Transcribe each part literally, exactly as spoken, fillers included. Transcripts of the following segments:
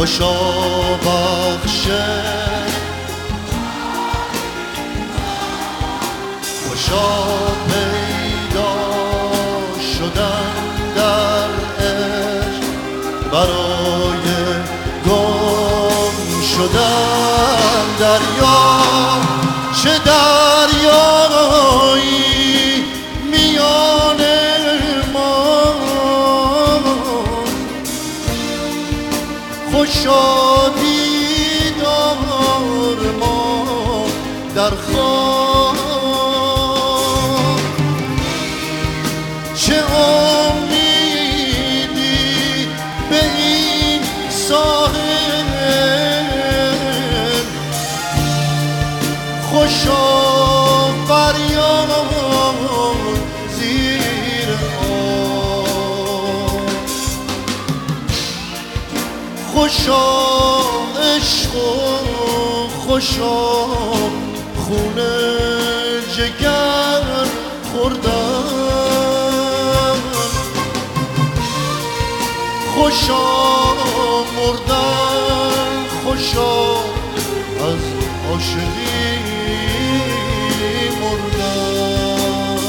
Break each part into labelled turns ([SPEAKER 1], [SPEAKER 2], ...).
[SPEAKER 1] خوشا بخشه خوشا پیدا شدن در عشق برای گم شدن دریا چه دریایی میان ما خوشا دیدار ما در خواب چه امیدی به این ساحل خوشا فریاد زیر آب خوشا عشق و خوشا خونه جگر خوردن خوشا مردن خوشا از عاشقی مردن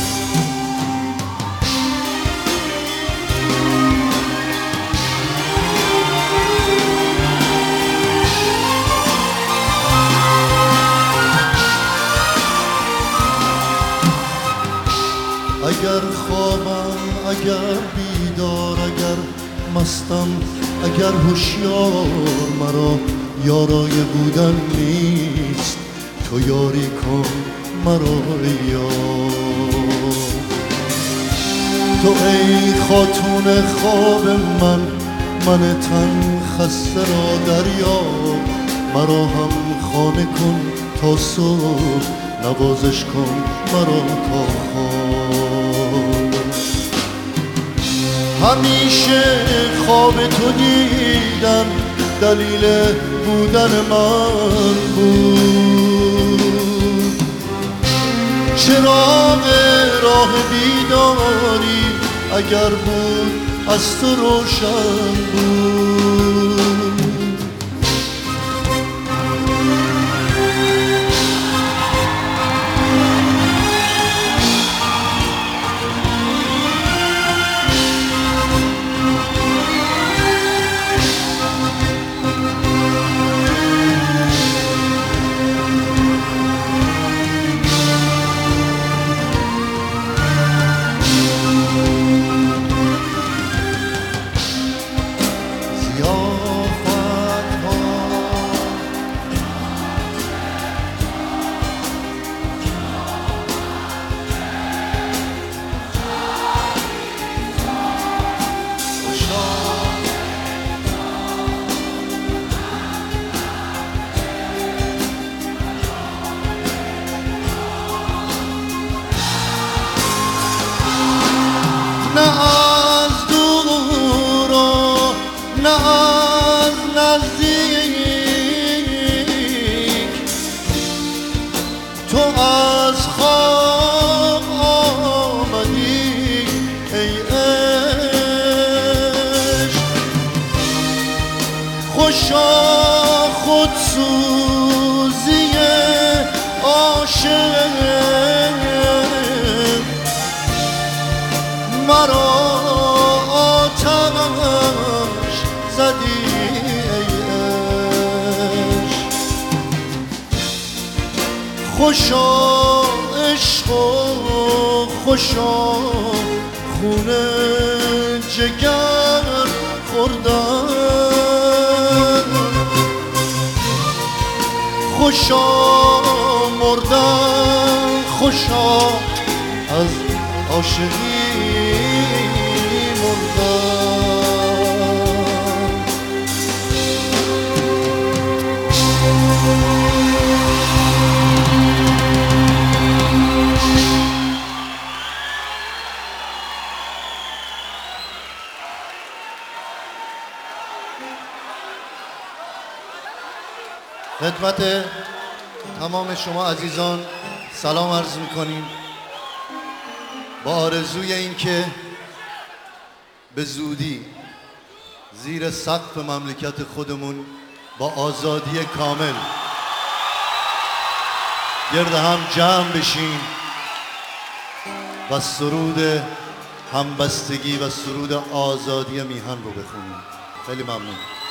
[SPEAKER 1] اگر خوابم اگر بیدار اگر مستم اگر هوشیار مرا یارای بودن نیست تو یاری کن مرا یار تو ای خاتون خواب من من تن خسته را دریا مرا هم خانه کن تا صبح نوازش کن مرا تا خواب همیشه خواب تو دیدم دلیل بودن من بود چراغ راه بیداری اگر بود از تو روشن بود نه از دور و نه از نزدیک تو از خواب آمدی ای عشق خوشا خودسوزی عاشق مرا آتش زدی ای عشق خوشا عشق و خوشا خونه جگر خوردن خوشا مردن خوشا از عاشقی خدمت تمام شما عزیزان سلام عرض میکنیم با آرزوی این که به زودی زیر سقف مملکت خودمون با آزادی کامل گرد هم جمع بشیم و سرود همبستگی و سرود آزادی میهن رو بخونیم. خیلی ممنون.